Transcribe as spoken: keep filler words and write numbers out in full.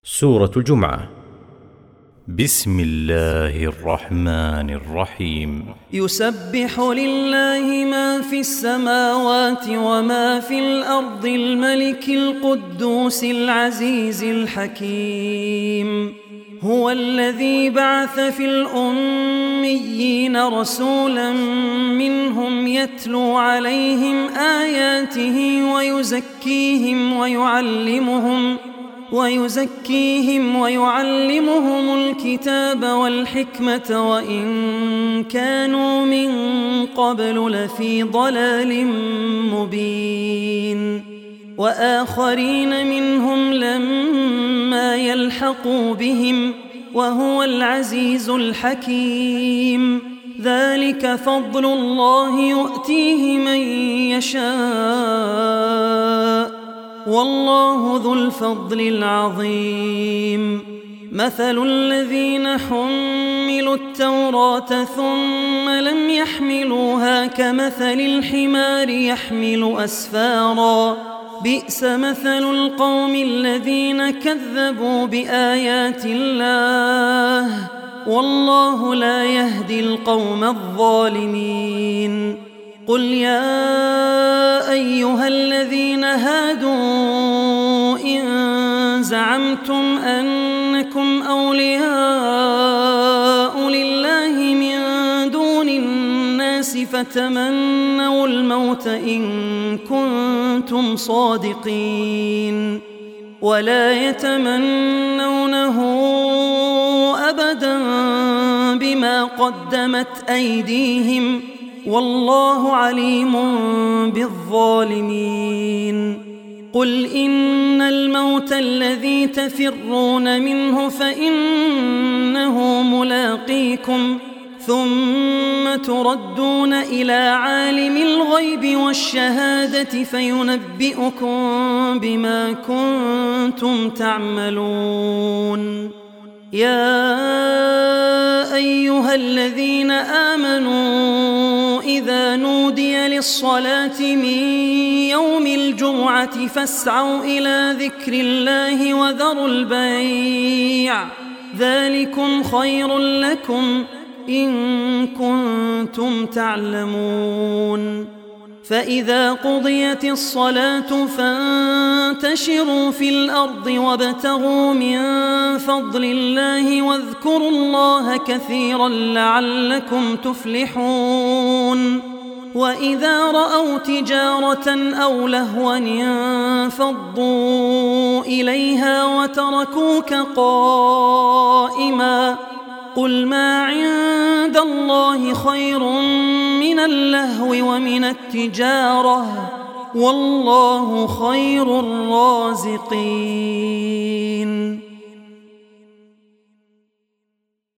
سورة الجمعة. بسم الله الرحمن الرحيم. يسبح لله ما في السماوات وما في الأرض الملك القدوس العزيز الحكيم. هو الذي بعث في الأميين رسولا منهم يتلو عليهم آياته ويزكيهم ويعلمهم ويزكيهم ويعلمهم الكتاب والحكمة وإن كانوا من قبل لفي ضلال مبين. وآخرين منهم لما يلحقوا بهم وهو العزيز الحكيم. ذلك فضل الله يؤتيه من يشاء والله ذو الفضل العظيم. مثل الذين حملوا التوراة ثم لم يحملوها كمثل الحمار يحمل أسفارا بئس مثل القوم الذين كذبوا بآيات الله والله لا يهدي القوم الظالمين. قل يا أيها الذين هادوا إن زعمتم أنكم أولياء لله من دون الناس فتمنوا الموت إن كنتم صادقين ولا يتمنونه أبدا بما قدمت أيديهم والله عليم بالظالمين. قل إن الموت الذي تفرون منه فإنه ملاقيكم ثم تردون إلى عالم الغيب والشهادة فينبئكم بما كنتم تعملون. يا أيها الذين آمنوا إذا نودي للصلاة من يوم الجمعة فاسعوا إلى ذكر الله وذروا البيع ذلكم خير لكم إن كنتم تعلمون. فإذا قضيت الصلاة فانتشروا في الأرض وابتغوا من فضل الله واذكروا الله كثيرا لعلكم تفلحون. وإذا رأوا تجارة أو لهوا انفضوا إليها وتركوك قائما قل ما عند الله خير من اللهو ومن التجارة والله خير الرازقين.